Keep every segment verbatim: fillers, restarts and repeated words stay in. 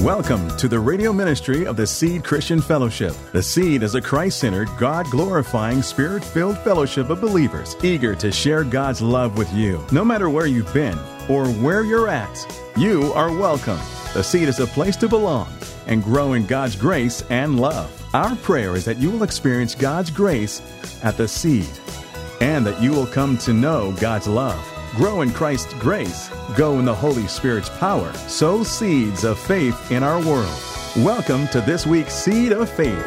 Welcome to the radio ministry of the Seed Christian Fellowship. The Seed is a Christ-centered, God-glorifying, Spirit-filled fellowship of believers eager to share God's love with you. No matter where you've been or where you're at, you are welcome. The Seed is a place to belong and grow in God's grace and love. Our prayer is that you will experience God's grace at the Seed and that you will come to know God's love. Grow in Christ's grace, go in the Holy Spirit's power, sow seeds of faith in our world. Welcome to this week's Seed of Faith.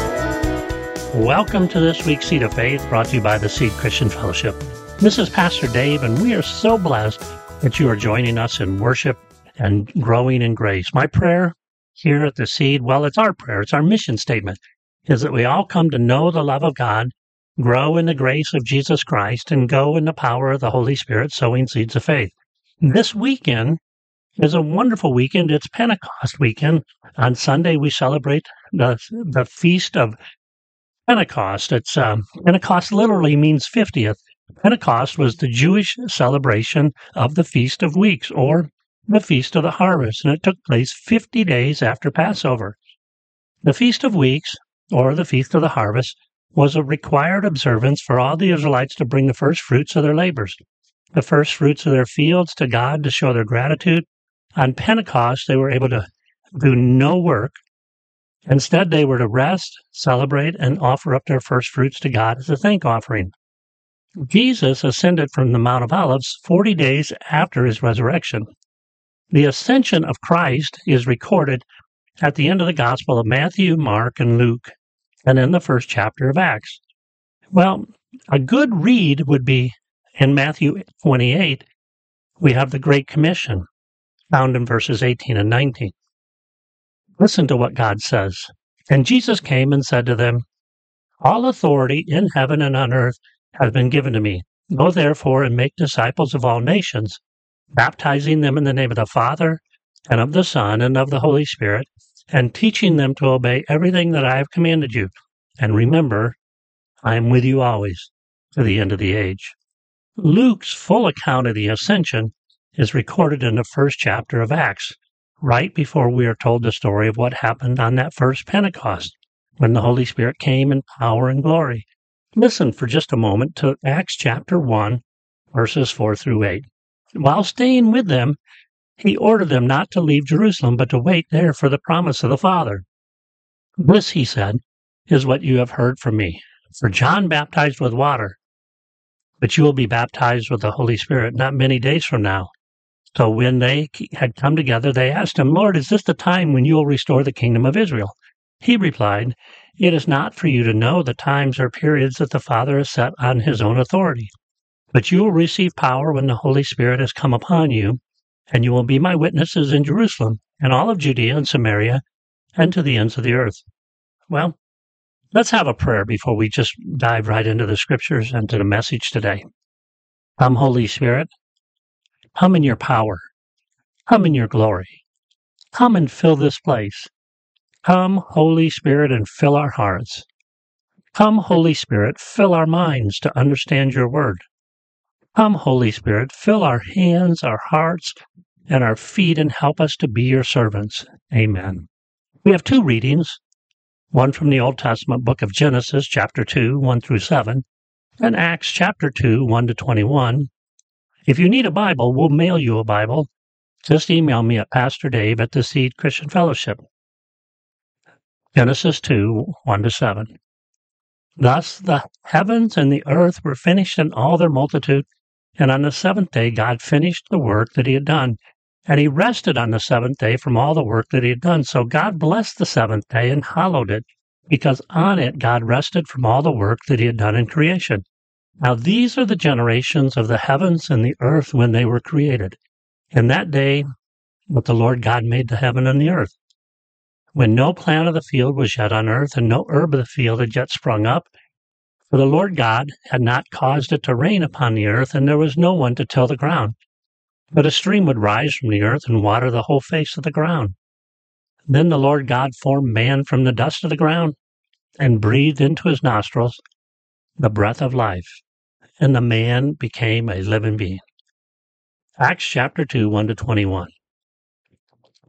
Welcome to this week's Seed of Faith, brought to you by the Seed Christian Fellowship. This is Pastor Dave, and we are so blessed that you are joining us in worship and growing in grace. My prayer here at the Seed, well, it's our prayer, it's our mission statement, is that we all come to know the love of God, grow in the grace of Jesus Christ, and go in the power of the Holy Spirit, sowing seeds of faith. This weekend is a wonderful weekend. It's Pentecost weekend. On Sunday, we celebrate the the Feast of Pentecost. It's um, Pentecost literally means fiftieth. Pentecost was the Jewish celebration of the Feast of Weeks, or the Feast of the Harvest, and it took place fifty days after Passover. The Feast of Weeks, or the Feast of the Harvest, was a required observance for all the Israelites to bring the first fruits of their labors, the first fruits of their fields to God to show their gratitude. On Pentecost, they were able to do no work. Instead, they were to rest, celebrate, and offer up their first fruits to God as a thank offering. Jesus ascended from the Mount of Olives forty days after his resurrection. The ascension of Christ is recorded at the end of the Gospel of Matthew, Mark, and Luke, and in the first chapter of Acts. Well, a good read would be in Matthew twenty-eight. We have the Great Commission, found in verses eighteen and nineteen. Listen to what God says. And Jesus came and said to them, "All authority in heaven and on earth has been given to me. Go therefore and make disciples of all nations, baptizing them in the name of the Father, and of the Son, and of the Holy Spirit, and teaching them to obey everything that I have commanded you. And remember, I am with you always, to the end of the age." Luke's full account of the ascension is recorded in the first chapter of Acts, right before we are told the story of what happened on that first Pentecost, when the Holy Spirit came in power and glory. Listen for just a moment to Acts chapter one, verses four through eight. While staying with them, he ordered them not to leave Jerusalem, but to wait there for the promise of the Father. "This," he said, "is what you have heard from me. For John baptized with water, but you will be baptized with the Holy Spirit not many days from now." So when they had come together, they asked him, "Lord, is this the time when you will restore the kingdom of Israel?" He replied, "It is not for you to know the times or periods that the Father has set on his own authority, but you will receive power when the Holy Spirit has come upon you, and you will be my witnesses in Jerusalem, and all of Judea and Samaria, and to the ends of the earth." Well, let's have a prayer before we just dive right into the scriptures and to the message today. Come, Holy Spirit, come in your power, come in your glory, come and fill this place. Come, Holy Spirit, and fill our hearts. Come, Holy Spirit, fill our minds to understand your word. Come, Holy Spirit, fill our hands, our hearts, and our feet, and help us to be your servants. Amen. We have two readings, one from the Old Testament book of Genesis, chapter two, one through seven, and Acts chapter two, one to twenty-one. If you need a Bible, we'll mail you a Bible. Just email me at Pastor Dave at the Seed Christian Fellowship. Genesis two, one to seven. Thus the heavens and the earth were finished in all their multitude, and on the seventh day God finished the work that he had done, and he rested on the seventh day from all the work that he had done. So God blessed the seventh day and hallowed it, because on it God rested from all the work that he had done in creation. Now these are the generations of the heavens and the earth when they were created. In that day that the Lord God made the heaven and the earth, when no plant of the field was yet on earth, and no herb of the field had yet sprung up, for the Lord God had not caused it to rain upon the earth, and there was no one to till the ground. But a stream would rise from the earth and water the whole face of the ground. Then the Lord God formed man from the dust of the ground, and breathed into his nostrils the breath of life, and the man became a living being. Acts chapter two, one to twenty-one.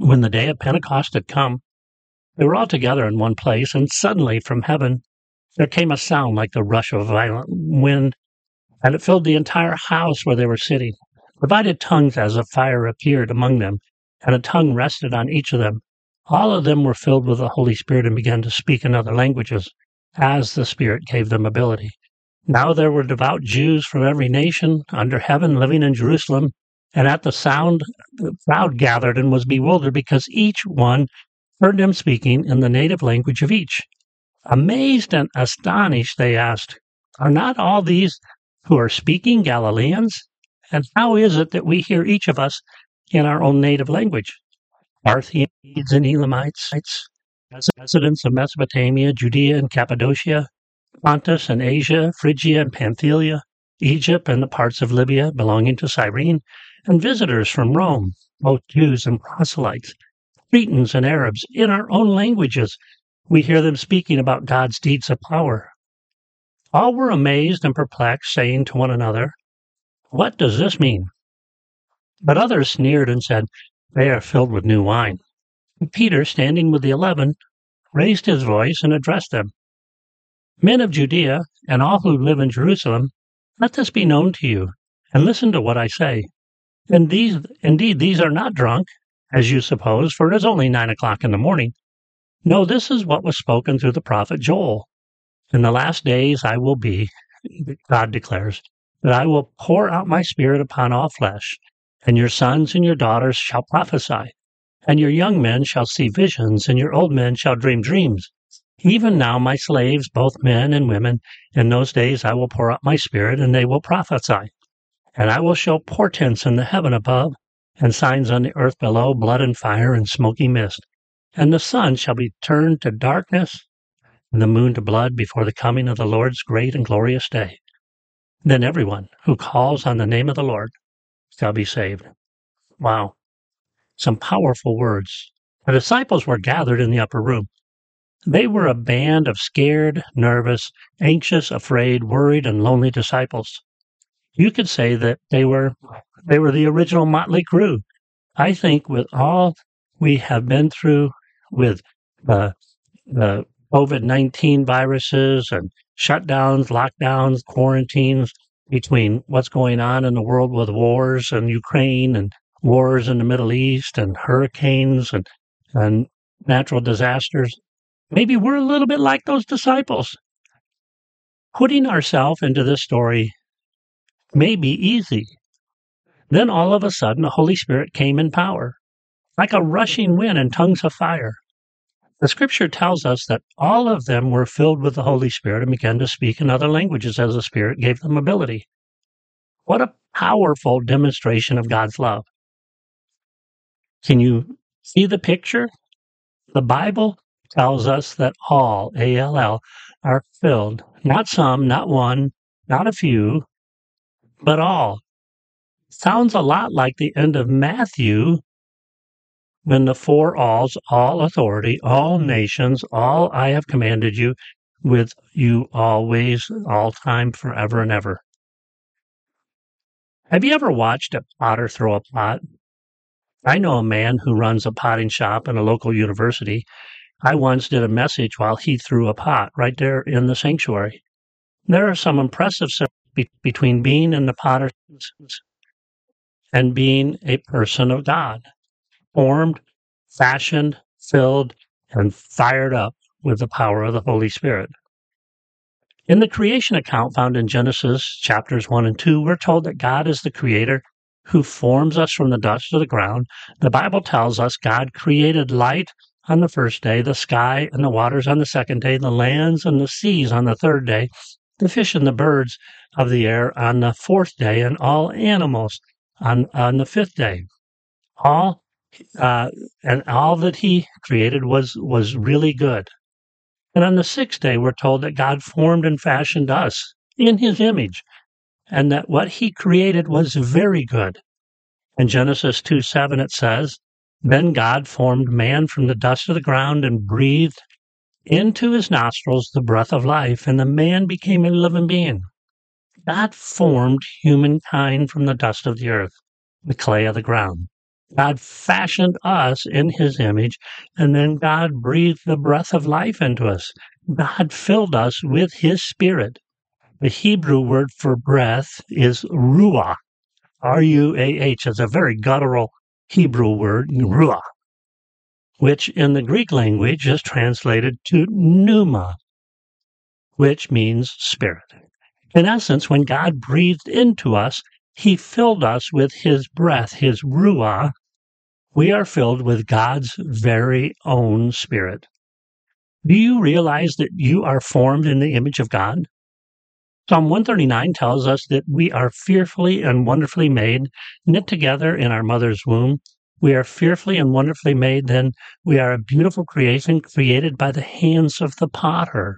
When the day of Pentecost had come, they were all together in one place, and suddenly from heaven there came a sound like the rush of a violent wind, and it filled the entire house where they were sitting. Divided tongues as of fire appeared among them, and a tongue rested on each of them. All of them were filled with the Holy Spirit and began to speak in other languages, as the Spirit gave them ability. Now there were devout Jews from every nation under heaven living in Jerusalem, and at the sound the crowd gathered and was bewildered because each one heard them speaking in the native language of each. Amazed and astonished, they asked, "Are not all these who are speaking Galileans? And how is it that we hear each of us in our own native language? Parthians and Elamites, residents of Mesopotamia, Judea and Cappadocia, Pontus and Asia, Phrygia and Pamphylia, Egypt and the parts of Libya belonging to Cyrene, and visitors from Rome, both Jews and proselytes, Cretans and Arabs, in our own languages. We hear them speaking about God's deeds of power." All were amazed and perplexed, saying to one another, "What does this mean?" But others sneered and said, "They are filled with new wine." And Peter, standing with the eleven, raised his voice and addressed them. "Men of Judea, and all who live in Jerusalem, let this be known to you, and listen to what I say. And these, indeed, these are not drunk, as you suppose, for it is only nine o'clock in the morning. No, this is what was spoken through the prophet Joel. In the last days I will be, God declares, that I will pour out my Spirit upon all flesh, and your sons and your daughters shall prophesy, and your young men shall see visions, and your old men shall dream dreams. Even now my slaves, both men and women, in those days I will pour out my Spirit, and they will prophesy. And I will show portents in the heaven above, and signs on the earth below, blood and fire and smoky mist. And the sun shall be turned to darkness, and the moon to blood before the coming of the Lord's great and glorious day. Then everyone who calls on the name of the Lord shall be saved." Wow. Some powerful words. The disciples were gathered in the upper room. They were a band of scared, nervous, anxious, afraid, worried, and lonely disciples. You could say that they were they were the original Motley Crue. I think with all we have been through with the, the COVID nineteen viruses and shutdowns, lockdowns, quarantines, between what's going on in the world with wars in Ukraine and wars in the Middle East and hurricanes and, and natural disasters, maybe we're a little bit like those disciples. Putting ourselves into this story may be easy. Then all of a sudden, the Holy Spirit came in power, like a rushing wind and tongues of fire. The Scripture tells us that all of them were filled with the Holy Spirit and began to speak in other languages as the Spirit gave them ability. What a powerful demonstration of God's love. Can you see the picture? The Bible tells us that all, A L L, are filled, not some, not one, not a few, but all. Sounds a lot like the end of Matthew, when the four alls, all authority, all nations, all I have commanded you, with you always, all time, forever and ever. Have you ever watched a potter throw a pot? I know a man who runs a potting shop in a local university. I once did a message while he threw a pot right there in the sanctuary. There are some impressive be- between being in the potter's and being a person of God, formed, fashioned, filled, and fired up with the power of the Holy Spirit. In the creation account found in Genesis chapters one and two, we're told that God is the creator who forms us from the dust of the ground. The Bible tells us God created light on the first day, the sky and the waters on the second day, the lands and the seas on the third day, the fish and the birds of the air on the fourth day, and all animals on, on the fifth day. All uh, and all that he created was was really good. And on the sixth day, we're told that God formed and fashioned us in his image, and that what he created was very good. In Genesis two seven, it says, "Then God formed man from the dust of the ground and breathed into his nostrils the breath of life, and the man became a living being." God formed humankind from the dust of the earth, the clay of the ground. God fashioned us in his image, and then God breathed the breath of life into us. God filled us with his spirit. The Hebrew word for breath is ruach, R U A H. It's a very guttural Hebrew word, ruach, which in the Greek language is translated to pneuma, which means spirit. In essence, when God breathed into us, he filled us with his breath, his ruach. We are filled with God's very own spirit. Do you realize that you are formed in the image of God? Psalm one thirty-nine tells us that we are fearfully and wonderfully made, knit together in our mother's womb. We are fearfully and wonderfully made, then we are a beautiful creation created by the hands of the potter.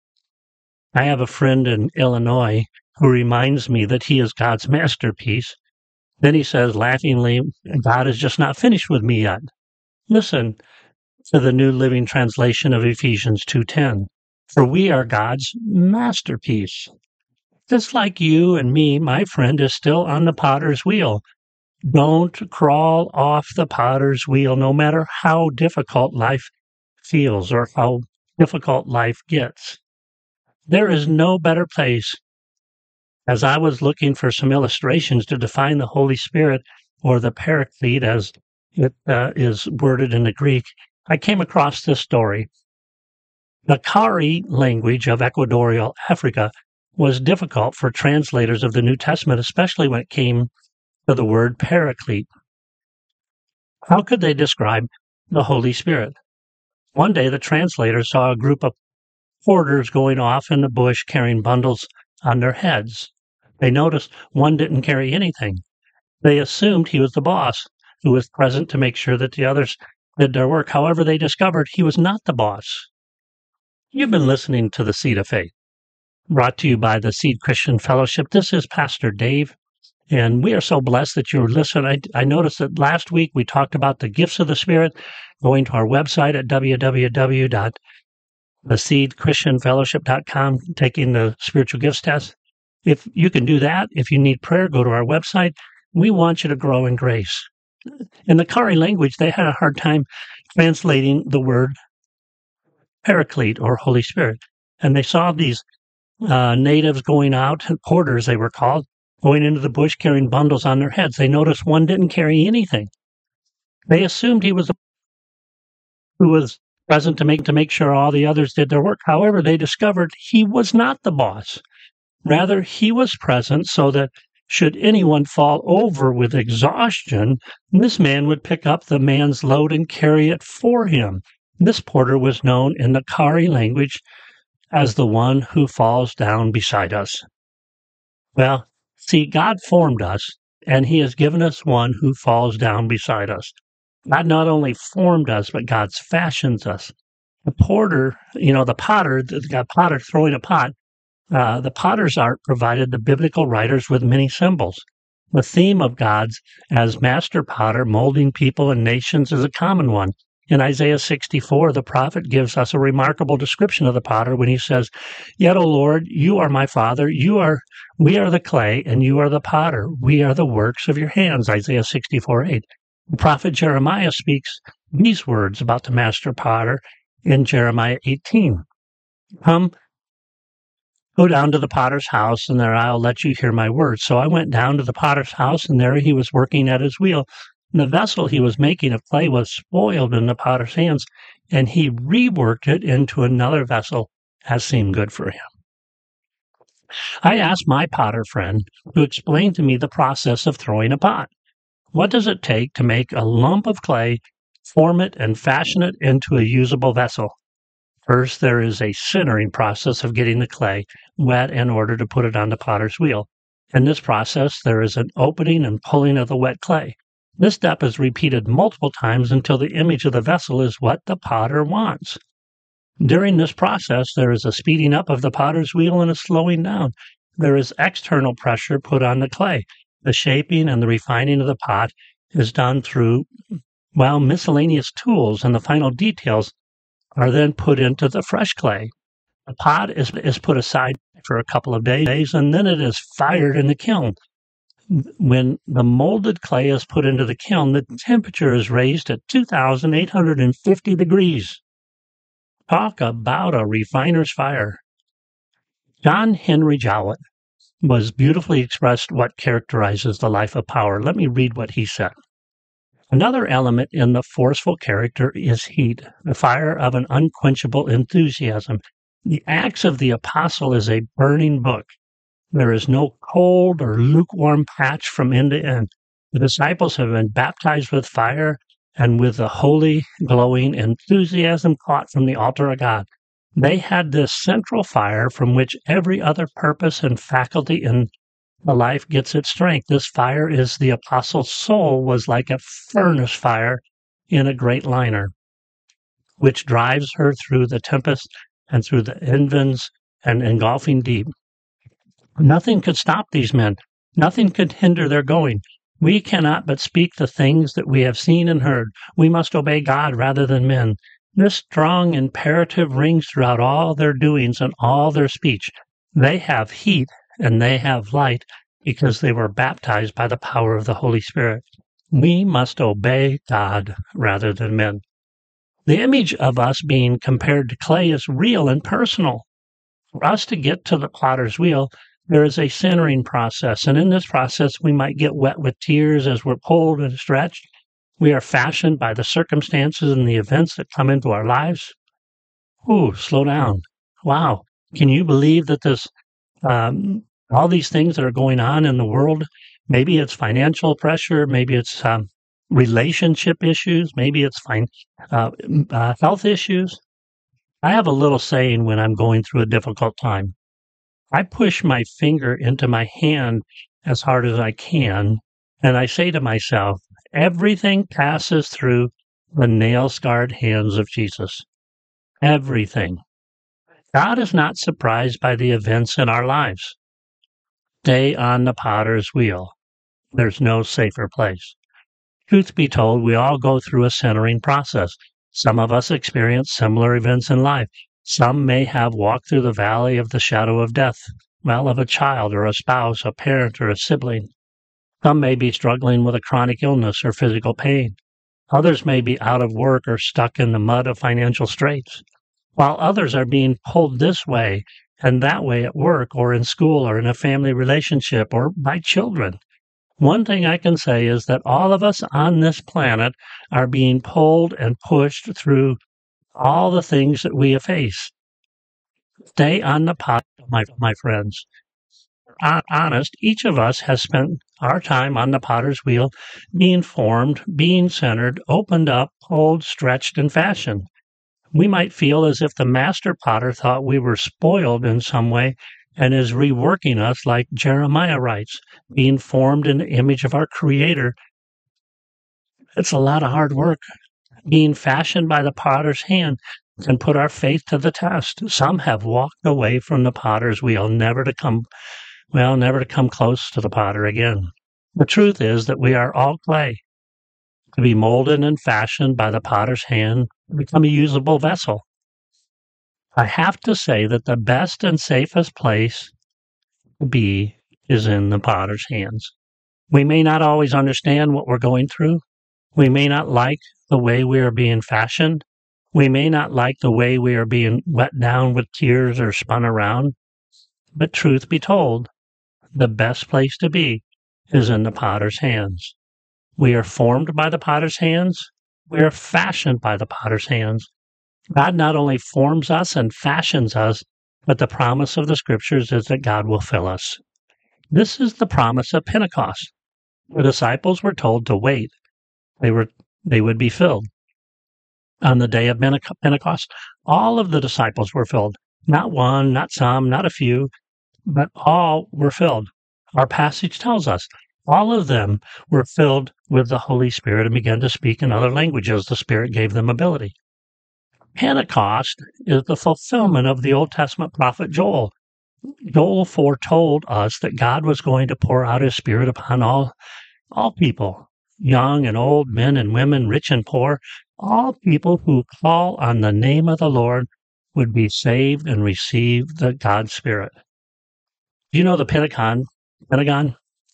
I have a friend in Illinois who reminds me that he is God's masterpiece. Then he says laughingly, God is just not finished with me yet. Listen to the New Living Translation of Ephesians two ten. For we are God's masterpiece. Just like you and me, my friend is still on the potter's wheel. Don't crawl off the potter's wheel, no matter how difficult life feels or how difficult life gets. There is no better place. As I was looking for some illustrations to define the Holy Spirit, or the Paraclete as it uh, is worded in the Greek, I came across this story. The Kari language of Equatorial Africa was difficult for translators of the New Testament, especially when it came to the word Paraclete. How could they describe the Holy Spirit? One day the translators saw a group of porters going off in the bush carrying bundles on their heads. They noticed one didn't carry anything. They assumed he was the boss, who was present to make sure that the others did their work. However, they discovered he was not the boss. You've been listening to The Seed of Faith, brought to you by the Seed Christian Fellowship. This is Pastor Dave, and we are so blessed that you're listening. I, I noticed that last week we talked about the gifts of the Spirit, going to our website at w w w dot the seed christian fellowship dot com, taking the spiritual gifts test. If you can do that, if you need prayer, go to our website. We want you to grow in grace. In the Kari language, they had a hard time translating the word Paraclete or Holy Spirit. And they saw these uh, natives going out, porters they were called, going into the bush carrying bundles on their heads. They noticed one didn't carry anything. They assumed he was the who was present to make to make sure all the others did their work. However, they discovered he was not the boss. Rather, he was present so that should anyone fall over with exhaustion, this man would pick up the man's load and carry it for him. This porter was known in the Kari language as the one who falls down beside us. Well, see, God formed us, and he has given us one who falls down beside us. God not only formed us, but God fashions us. The porter, you know, the potter, the potter throwing a pot, uh, the potter's art provided the biblical writers with many symbols. The theme of God's as master potter molding people and nations is a common one. In Isaiah sixty-four, the prophet gives us a remarkable description of the potter when he says, Yet, O Lord, you are my father, you are, we are the clay, and you are the potter. We are the works of your hands, Isaiah sixty-four eight. The prophet Jeremiah speaks these words about the master potter in Jeremiah eighteen. Come, go down to the potter's house, and there I'll let you hear my words. So I went down to the potter's house, and there he was working at his wheel. And the vessel he was making of clay was spoiled in the potter's hands, and he reworked it into another vessel as seemed good for him. I asked my potter friend to explain to me the process of throwing a pot. What does it take to make a lump of clay, form it, and fashion it into a usable vessel? First, there is a sintering process of getting the clay wet in order to put it on the potter's wheel. In this process, there is an opening and pulling of the wet clay. This step is repeated multiple times until the image of the vessel is what the potter wants. During this process, there is a speeding up of the potter's wheel and a slowing down. There is external pressure put on the clay. The shaping and the refining of the pot is done through, well, miscellaneous tools, and the final details are then put into the fresh clay. The pot is, is put aside for a couple of days, and then it is fired in the kiln. When the molded clay is put into the kiln, the temperature is raised at two thousand eight hundred fifty degrees. Talk about a refiner's fire. John Henry Jowett was beautifully expressed what characterizes the life of power. Let me read what he said. Another element in the forceful character is heat, the fire of an unquenchable enthusiasm. The Acts of the Apostle is a burning book. There is no cold or lukewarm patch from end to end. The disciples have been baptized with fire and with the holy, glowing enthusiasm caught from the altar of God. They had this central fire from which every other purpose and faculty in the life gets its strength. This fire is the apostle's soul was like a furnace fire in a great liner, which drives her through the tempest and through the envins and engulfing deep. Nothing could stop these men. Nothing could hinder their going. We cannot but speak the things that we have seen and heard. We must obey God rather than men. This strong imperative rings throughout all their doings and all their speech. They have heat and they have light because they were baptized by the power of the Holy Spirit. We must obey God rather than men. The image of us being compared to clay is real and personal. For us to get to the potter's wheel, there is a centering process, and in this process we might get wet with tears as we're pulled and stretched. We are fashioned by the circumstances and the events that come into our lives. Ooh, slow down. Wow. Can you believe that this, um, all these things that are going on in the world, maybe it's financial pressure, maybe it's um, relationship issues, maybe it's fine, uh, uh, health issues. I have a little saying when I'm going through a difficult time. I push my finger into my hand as hard as I can, and I say to myself, everything passes through the nail-scarred hands of Jesus. Everything. God is not surprised by the events in our lives. Stay on the potter's wheel. There's no safer place. Truth be told, we all go through a centering process. Some of us experience similar events in life. Some may have walked through the valley of the shadow of death, well, of a child or a spouse, a parent or a sibling. Some may be struggling with a chronic illness or physical pain. Others may be out of work or stuck in the mud of financial straits, while others are being pulled this way and that way at work or in school or in a family relationship or by children. One thing I can say is that all of us on this planet are being pulled and pushed through all the things that we face. Stay on the pot, my, my friends. Honest, each of us has spent our time on the potter's wheel being formed, being centered, opened up, pulled, stretched, and fashioned. We might feel as if the master potter thought we were spoiled in some way and is reworking us like Jeremiah writes, being formed in the image of our Creator. It's a lot of hard work. Being fashioned by the potter's hand can put our faith to the test. Some have walked away from the potter's wheel, never to come, well, never to come close to the potter again. The truth is that we are all clay, to be molded and fashioned by the potter's hand to become a usable vessel. I have to say that the best and safest place to be is in the potter's hands. We may not always understand what we're going through. We may not like the way we are being fashioned. We may not like the way we are being wet down with tears or spun around. But truth be told, the best place to be is in the potter's hands. We are formed by the potter's hands. We are fashioned by the potter's hands. God not only forms us and fashions us, but the promise of the Scriptures is that God will fill us. This is the promise of Pentecost. The disciples were told to wait. They were they would be filled. On the day of Pentecost, all of the disciples were filled. Not one, not some, not a few, but all were filled. Our passage tells us all of them were filled with the Holy Spirit and began to speak in other languages. The Spirit gave them ability. Pentecost is the fulfillment of the Old Testament prophet Joel. Joel foretold us that God was going to pour out His Spirit upon all, all people, young and old, men and women, rich and poor. All people who call on the name of the Lord would be saved and receive the God Spirit. Do you know the Pentagon? Pentagon?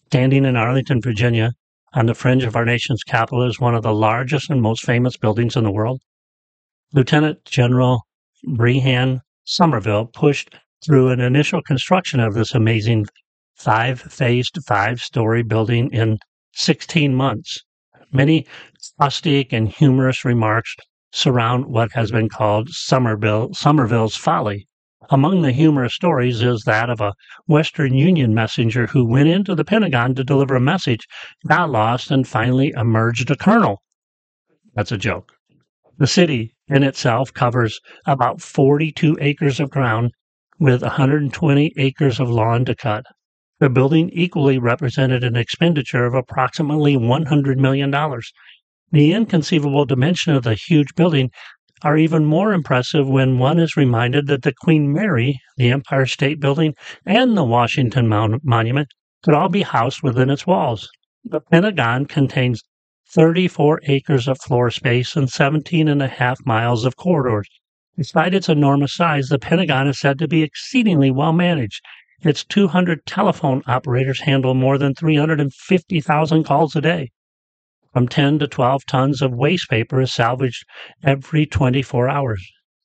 Standing in Arlington, Virginia, on the fringe of our nation's capital, is one of the largest and most famous buildings in the world. Lieutenant General Brehan Somerville pushed through an initial construction of this amazing five-phased, five-story building in sixteen months. Many caustic and humorous remarks surround what has been called Somerville, Somerville's folly. Among the humorous stories is that of a Western Union messenger who went into the Pentagon to deliver a message, got lost, and finally emerged a colonel. That's a joke. The city in itself covers about forty-two acres of ground with one hundred twenty acres of lawn to cut. The building equally represented an expenditure of approximately one hundred million dollars. The inconceivable dimension of the huge building are even more impressive when one is reminded that the Queen Mary, the Empire State Building, and the Washington Mon- Monument could all be housed within its walls. The Pentagon contains thirty-four acres of floor space and seventeen and a half miles of corridors. Despite its enormous size, the Pentagon is said to be exceedingly well managed. Its two hundred telephone operators handle more than three hundred fifty thousand calls a day. From ten to twelve tons of waste paper is salvaged every twenty-four hours.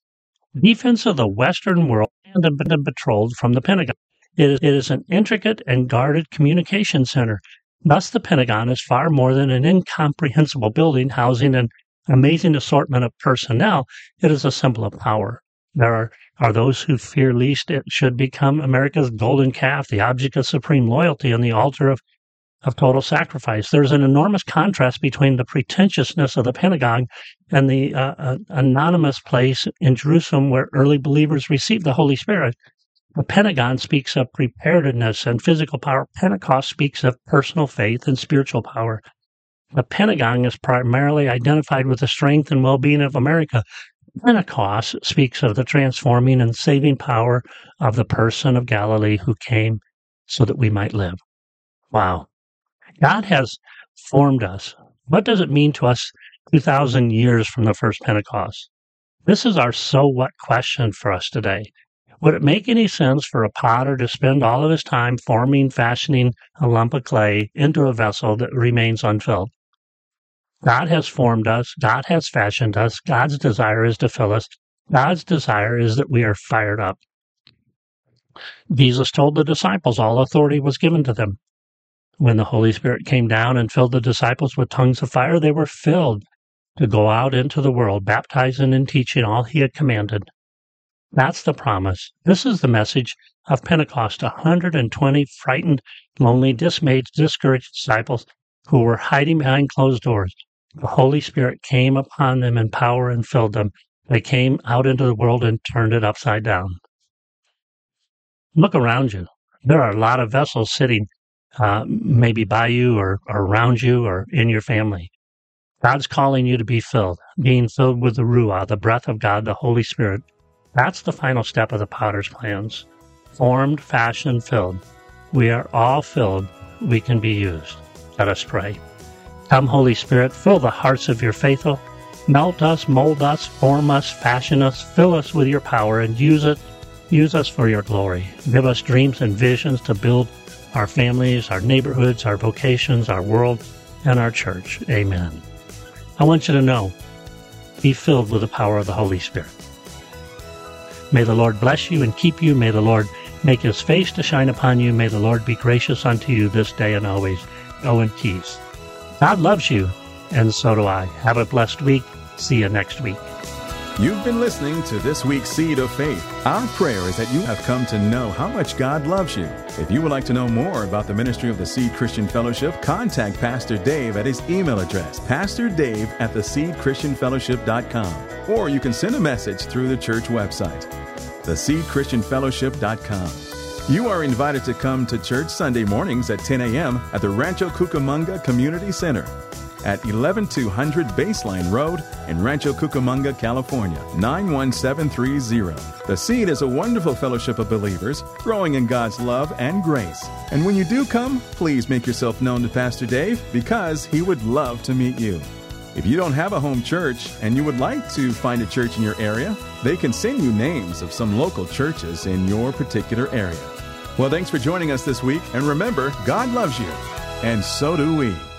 Defense of the Western world and been patrolled from the Pentagon. It is, it is an intricate and guarded communication center. Thus, the Pentagon is far more than an incomprehensible building housing an amazing assortment of personnel. It is a symbol of power. There are, are those who fear least it should become America's golden calf, the object of supreme loyalty and the altar of, of total sacrifice. There's an enormous contrast between the pretentiousness of the Pentagon and the uh, uh, anonymous place in Jerusalem where early believers received the Holy Spirit. The Pentagon speaks of preparedness and physical power. Pentecost speaks of personal faith and spiritual power. The Pentagon is primarily identified with the strength and well-being of America. Pentecost speaks of the transforming and saving power of the person of Galilee who came so that we might live. Wow. God has formed us. What does it mean to us two thousand years from the first Pentecost? This is our so what question for us today. Would it make any sense for a potter to spend all of his time forming, fashioning a lump of clay into a vessel that remains unfilled? God has formed us. God has fashioned us. God's desire is to fill us. God's desire is that we are fired up. Jesus told the disciples all authority was given to them. When the Holy Spirit came down and filled the disciples with tongues of fire, they were filled to go out into the world, baptizing and teaching all he had commanded. That's the promise. This is the message of Pentecost. one hundred twenty frightened, lonely, dismayed, discouraged disciples who were hiding behind closed doors. The Holy Spirit came upon them in power and filled them. They came out into the world and turned it upside down. Look around you. There are a lot of vessels sitting uh, maybe by you or, or around you or in your family. God's calling you to be filled, being filled with the Ruah, the breath of God, the Holy Spirit. That's the final step of the potter's plans. Formed, fashioned, filled. We are all filled. We can be used. Let us pray. Come, Holy Spirit, fill the hearts of your faithful. Melt us, mold us, form us, fashion us, fill us with your power, and use it. Use us for your glory. Give us dreams and visions to build our families, our neighborhoods, our vocations, our world, and our church. Amen. I want you to know, be filled with the power of the Holy Spirit. May the Lord bless you and keep you. May the Lord make his face to shine upon you. May the Lord be gracious unto you this day and always. Go in peace. God loves you, and so do I. Have a blessed week. See you next week. You've been listening to this week's Seed of Faith. Our prayer is that you have come to know how much God loves you. If you would like to know more about the ministry of the Seed Christian Fellowship, contact Pastor Dave at his email address, pastor dave at the seed christian fellowship dot com. Or you can send a message through the church website, the seed christian fellowship dot com. You are invited to come to church Sunday mornings at ten a.m. at the Rancho Cucamonga Community Center at eleven two hundred Baseline Road in Rancho Cucamonga, California, nine one seven three zero. The Seed is a wonderful fellowship of believers growing in God's love and grace. And when you do come, please make yourself known to Pastor Dave because he would love to meet you. If you don't have a home church and you would like to find a church in your area, they can send you names of some local churches in your particular area. Well, thanks for joining us this week, and remember, God loves you. And so do we.